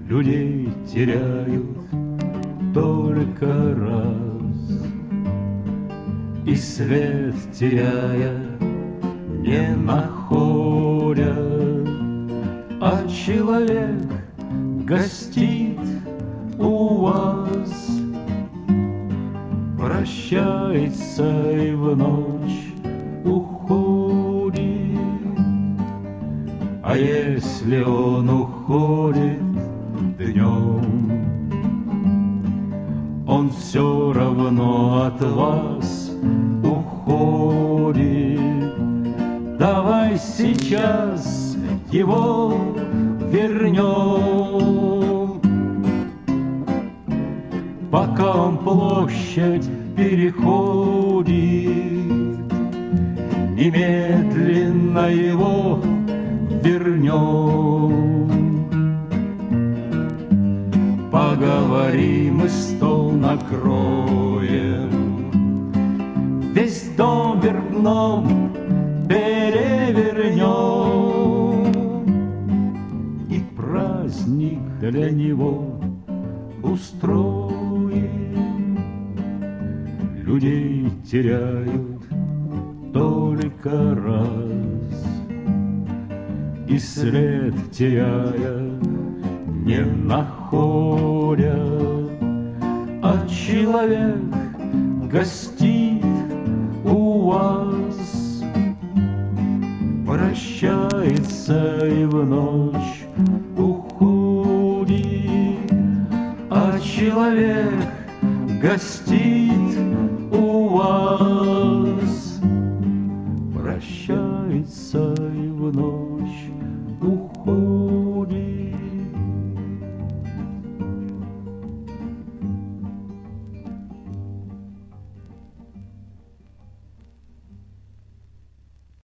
людей теряют только раз. И свет теряя не находят, а человек гостит у вас, прощается и в ночь уходит. А если он уходит днем, он все равно от вас уходит. Давай сейчас его вернем, пока он площадь переходит. Немедленно его вернем. Поговорим и стол накроем, весь дом вверх дном перевернем, и праздник для него устроим. Людей теряют только раз, и след теряя не находят, а человек гостит у вас, прощается и в ночь уходит, а человек гостит у вас.